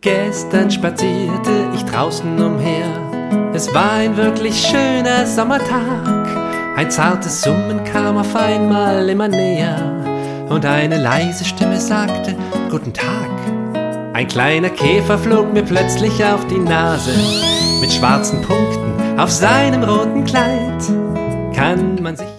Gestern spazierte ich draußen umher. Es war ein wirklich schöner Sommertag. Ein zartes Summen kam auf einmal immer näher und eine leise Stimme sagte: Guten Tag. Ein kleiner Käfer flog mir plötzlich auf die Nase mit schwarzen Punkten auf seinem roten Kleid. Kann man sich